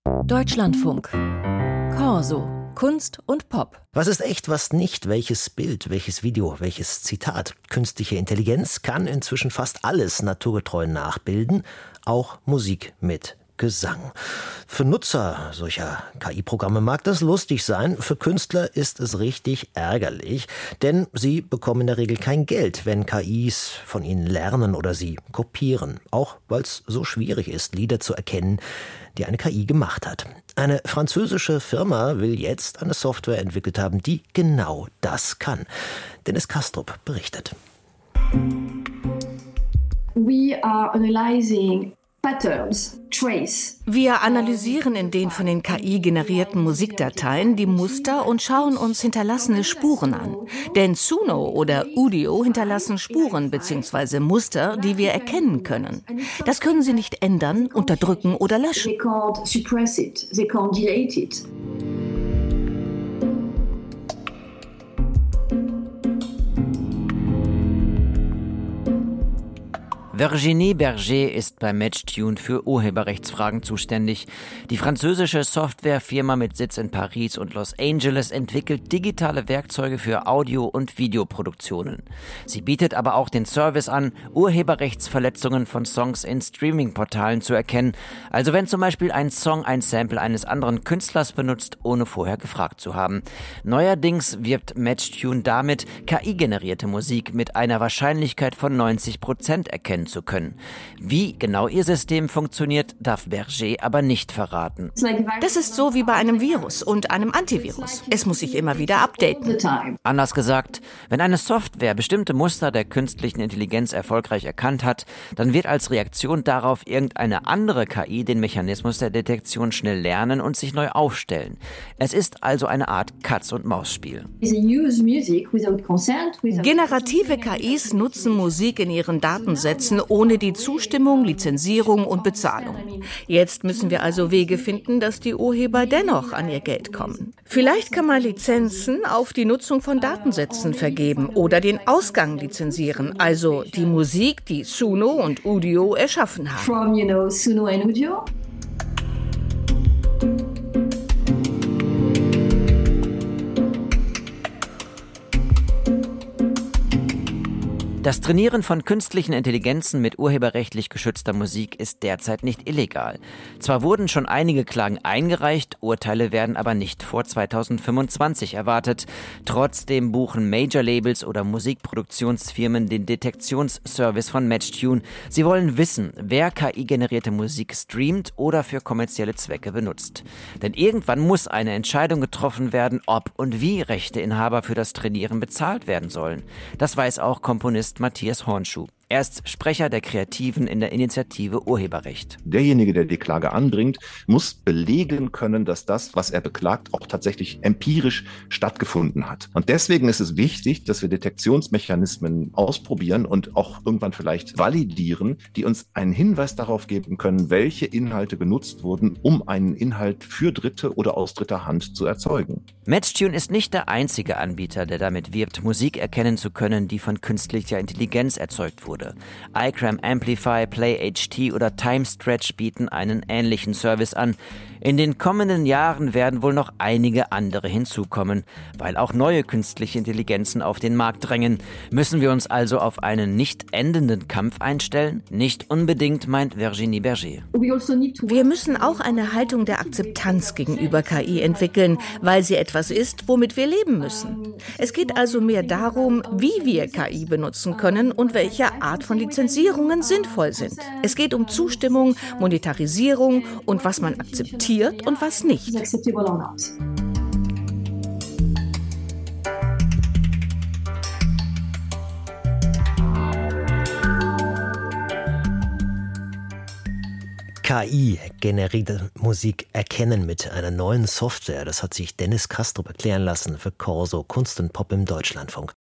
Deutschlandfunk. Corso. Kunst und Pop. Was ist echt, was nicht? Welches Bild, welches Video, welches Zitat? Künstliche Intelligenz kann inzwischen fast alles naturgetreu nachbilden, auch Musik mit Gesang. Für Nutzer solcher KI-Programme mag das lustig sein, für Künstler ist es richtig ärgerlich, denn sie bekommen in der Regel kein Geld, wenn KIs von ihnen lernen oder sie kopieren, auch weil es so schwierig ist, Lieder zu erkennen, die eine KI gemacht hat. Eine französische Firma will jetzt eine Software entwickelt haben, die genau das kann. Dennis Kastrup berichtet. We are analyzing patterns, trace. Wir analysieren in den von den KI generierten Musikdateien die Muster und schauen uns hinterlassene Spuren an. Denn Suno oder Udio hinterlassen Spuren bzw. Muster, die wir erkennen können. Das können sie nicht ändern, unterdrücken oder löschen. They can't suppress it, they can't delete it. Virginie Berger ist bei Matchtune für Urheberrechtsfragen zuständig. Die französische Softwarefirma mit Sitz in Paris und Los Angeles entwickelt digitale Werkzeuge für Audio- und Videoproduktionen. Sie bietet aber auch den Service an, Urheberrechtsverletzungen von Songs in Streaming-Portalen zu erkennen. Also wenn zum Beispiel ein Song ein Sample eines anderen Künstlers benutzt, ohne vorher gefragt zu haben. Neuerdings wirbt Matchtune damit, KI-generierte Musik mit einer Wahrscheinlichkeit von 90% erkennen zu können. Wie genau ihr System funktioniert, darf Berger aber nicht verraten. Das ist so wie bei einem Virus und einem Antivirus. Es muss sich immer wieder updaten. Anders gesagt, wenn eine Software bestimmte Muster der künstlichen Intelligenz erfolgreich erkannt hat, dann wird als Reaktion darauf irgendeine andere KI den Mechanismus der Detektion schnell lernen und sich neu aufstellen. Es ist also eine Art Katz-und-Maus-Spiel. Generative KIs nutzen Musik in ihren Datensätzen ohne die Zustimmung, Lizenzierung und Bezahlung. Jetzt müssen wir also Wege finden, dass die Urheber dennoch an ihr Geld kommen. Vielleicht kann man Lizenzen auf die Nutzung von Datensätzen vergeben oder den Ausgang lizenzieren, also die Musik, die Suno und Udio erschaffen haben. From, Suno and Udio. Das Trainieren von künstlichen Intelligenzen mit urheberrechtlich geschützter Musik ist derzeit nicht illegal. Zwar wurden schon einige Klagen eingereicht, Urteile werden aber nicht vor 2025 erwartet. Trotzdem buchen Major-Labels oder Musikproduktionsfirmen den Detektionsservice von Matchtune. Sie wollen wissen, wer KI-generierte Musik streamt oder für kommerzielle Zwecke benutzt. Denn irgendwann muss eine Entscheidung getroffen werden, ob und wie Rechteinhaber für das Trainieren bezahlt werden sollen. Das weiß auch Komponist Matthias Hornschuh. Er ist Sprecher der Kreativen in der Initiative Urheberrecht. Derjenige, der die Klage anbringt, muss belegen können, dass das, was er beklagt, auch tatsächlich empirisch stattgefunden hat. Und deswegen ist es wichtig, dass wir Detektionsmechanismen ausprobieren und auch irgendwann vielleicht validieren, die uns einen Hinweis darauf geben können, welche Inhalte genutzt wurden, um einen Inhalt für Dritte oder aus dritter Hand zu erzeugen. Matchtune ist nicht der einzige Anbieter, der damit wirbt, Musik erkennen zu können, die von künstlicher Intelligenz erzeugt wurde. iCram Amplify, Play HT oder Time Stretch bieten einen ähnlichen Service an. In den kommenden Jahren werden wohl noch einige andere hinzukommen, weil auch neue künstliche Intelligenzen auf den Markt drängen. Müssen wir uns also auf einen nicht endenden Kampf einstellen? Nicht unbedingt, meint Virginie Berger. Wir müssen auch eine Haltung der Akzeptanz gegenüber KI entwickeln, weil sie etwas ist, womit wir leben müssen. Es geht also mehr darum, wie wir KI benutzen können und welche Art von Lizenzierungen sinnvoll sind. Es geht um Zustimmung, Monetarisierung und was man akzeptiert und was nicht. KI-generierte Musik erkennen mit einer neuen Software. Das hat sich Dennis Kastrup erklären lassen für Corso Kunst und Pop im Deutschlandfunk.